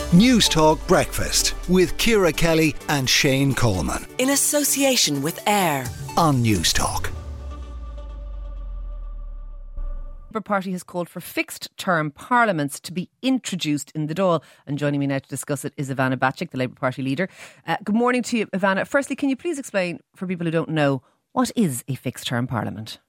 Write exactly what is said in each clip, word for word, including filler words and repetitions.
News Talk Breakfast with Ciara Kelly and Shane Coleman. In association with AIR on News Talk. The Labour Party has called for fixed-term parliaments to be introduced in the Dáil. And joining me now to discuss it is Ivana Bacik, the Labour Party leader. Uh, good morning to you, Ivana. Firstly, can you please explain, for people who don't know, what is a fixed-term parliament?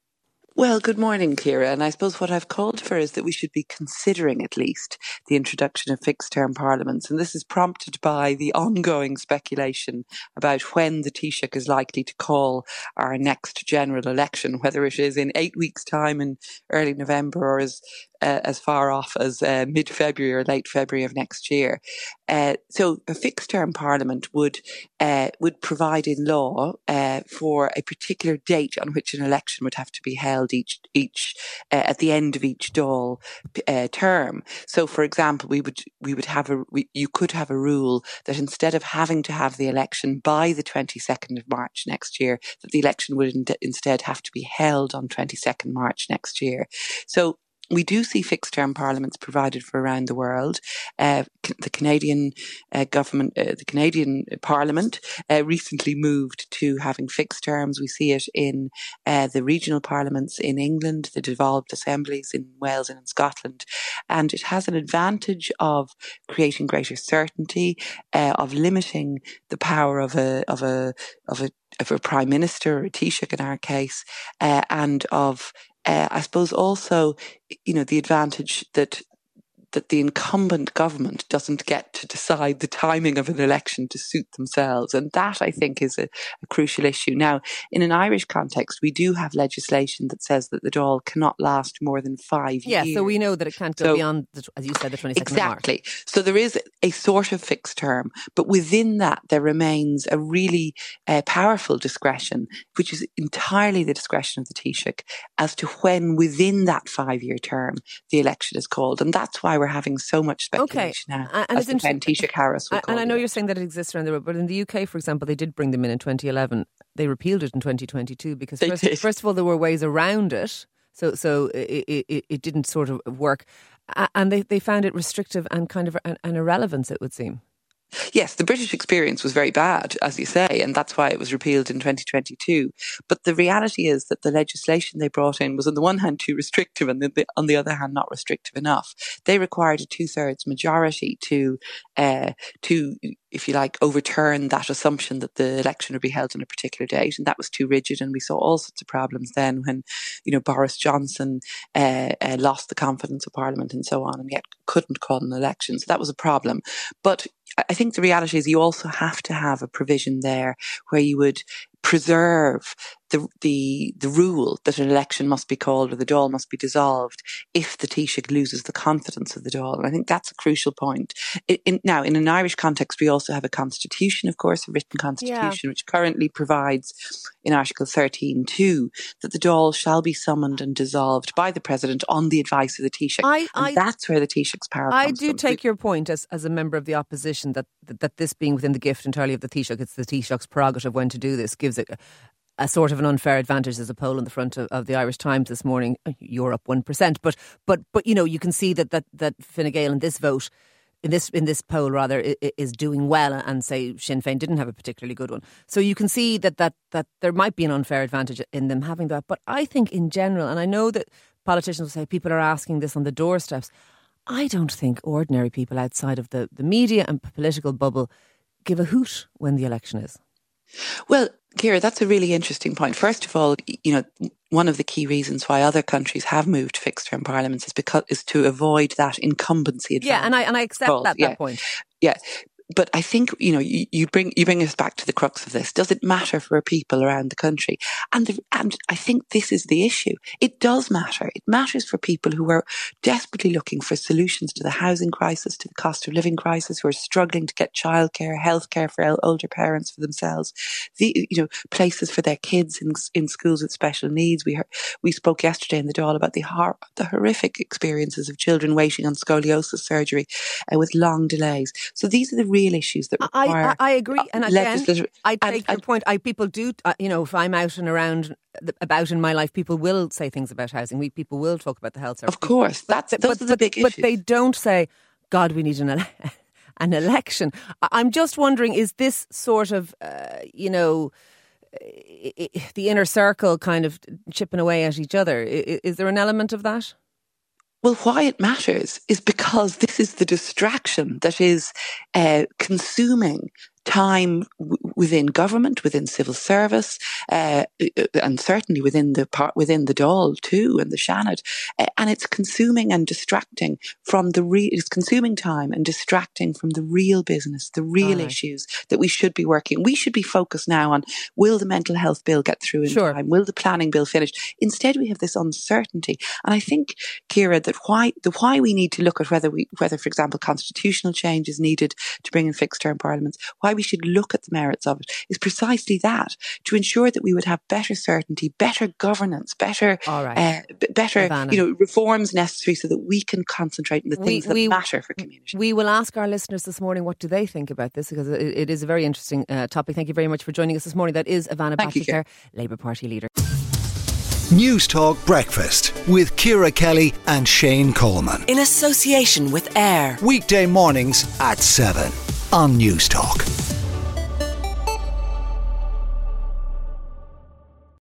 Well, good morning, Ciara. And I suppose what I've called for is that we should be considering at least the introduction of fixed-term parliaments. And this is prompted by the ongoing speculation about when the Taoiseach is likely to call our next general election, whether it is in eight weeks' time in early November or as Uh, as far off as uh, mid-February or late February of next year. Uh, so a fixed-term parliament would uh, would provide in law uh, for a particular date on which an election would have to be held each each uh, at the end of each Dáil uh, term. So, for example, we would we would have a we, you could have a rule that instead of having to have the election by the twenty-second of March next year, that the election would in- instead have to be held on twenty-second March next year. So we do see fixed-term parliaments provided for around the world. Uh, the Canadian uh, government, uh, the Canadian Parliament uh, recently moved to having fixed terms. We see it in uh, the regional parliaments in England, the devolved assemblies in Wales and in Scotland. And it has an advantage of creating greater certainty, uh, of limiting the power of a of a of a of a prime minister or a Taoiseach in our case, uh, and of Uh, I suppose also, you know, the advantage that that the incumbent government doesn't get to decide the timing of an election to suit themselves. And that, I think, is a, a crucial issue. Now, in an Irish context, we do have legislation that says that the Dáil cannot last more than five yeah, years. Yeah, so we know that it can't go so, beyond, the, as you said, the twenty-second exactly. of March. So there is a sort of fixed term, but within that there remains a really uh, powerful discretion, which is entirely the discretion of the Taoiseach as to when within that five-year term the election is called. And that's why we're having so much speculation okay. now and as to when Taoiseach Harris will call. And I know it. you're saying that it exists around the world, but in the U K, for example, they did bring them in in twenty eleven. They repealed it in twenty twenty-two because they first, did. first of all, there were ways around it. So so it, it, it didn't sort of work. And they, they found it restrictive and kind of an, an irrelevance, it would seem. Yes, the British experience was very bad, as you say, and that's why it was repealed in twenty twenty-two. But the reality is that the legislation they brought in was on the one hand too restrictive and the, on the other hand not restrictive enough. They required a two-thirds majority to, uh, to, if you like, overturn that assumption that the election would be held on a particular date, and that was too rigid. And we saw all sorts of problems then when, you know, Boris Johnson uh, uh, lost the confidence of Parliament and so on, and yet couldn't call an election. So that was a problem. But I think the reality is you also have to have a provision there where you would preserve the the the rule that an election must be called or the Dáil must be dissolved if the Taoiseach loses the confidence of the Dáil. And I think that's a crucial point. In, in, now, in an Irish context, we also have a constitution, of course, a written constitution, yeah. which currently provides in Article thirteen two that the Dáil shall be summoned and dissolved by the President on the advice of the Taoiseach. I, and I, that's where the Taoiseach's power I comes do from. take your point as, as a member of the opposition that, that, that this being within the gift entirely of the Taoiseach, it's the Taoiseach's prerogative when to do this, gives it a, a sort of an unfair advantage. There's a poll on the front of, of the Irish Times this morning. You're up one percent. But, but, but you know, you can see that, that, that Fine Gael in this vote, in this in this poll rather, is doing well, and say Sinn Féin didn't have a particularly good one. So you can see that, that, that there might be an unfair advantage in them having that. But I think in general, and I know that politicians will say people are asking this on the doorsteps, I don't think ordinary people outside of the, the media and political bubble give a hoot when the election is. Well, Ciara, that's a really interesting point. First of all, you know, one of the key reasons why other countries have moved to fixed-term parliaments is because is to avoid that incumbency advantage. Yeah, and I and I accept called. that yeah. that point. Yeah. But I think, you know, you, you bring you bring us back to the crux of this. Does it matter for people around the country? And the, and I think this is the issue. It does matter. It matters for people who are desperately looking for solutions to the housing crisis, to the cost of living crisis, who are struggling to get childcare, healthcare for older parents for themselves, the you know places for their kids in in schools with special needs. We heard, we spoke yesterday in the Dáil about the hor- the horrific experiences of children waiting on scoliosis surgery uh, with long delays. So these are the real issues that require. I, I, I agree, and again, I take and, your and, point. I people do, uh, you know, if I'm out and around about in my life, people will say things about housing. We people will talk about the health service. Of course, that's but, those but, are the big but, issues. But they don't say, "God, we need an." an election. I'm just wondering, is this sort of, uh, you know, the inner circle kind of chipping away at each other? Is there an element of that? Well, why it matters is because this is the distraction that is uh, consuming time w- within government, within civil service, uh, and certainly within the part within the Dáil too, and the Seanad, uh, and it's consuming and distracting from the real. It's consuming time and distracting from the real business, the real right. issues that we should be working. We should be focused now on: will the mental health bill get through in sure. time? Will the planning bill finish? Instead, we have this uncertainty, and I think, Ciara, that why the why we need to look at whether we whether, for example, constitutional change is needed to bring in fixed term parliaments. Why we should look at the merits of it is precisely that, to ensure that we would have better certainty, better governance, better, right. uh, b- better, Ivana. you know, reforms necessary so that we can concentrate on the things we, that we, matter for communities. We will ask our listeners this morning what do they think about this, because it, it is a very interesting uh, topic. Thank you very much for joining us this morning. That is Ivana Patrick, Labour Party leader. News Talk Breakfast with Ciara Kelly and Shane Coleman. In association with AIR. Weekday mornings at seven on News Talk.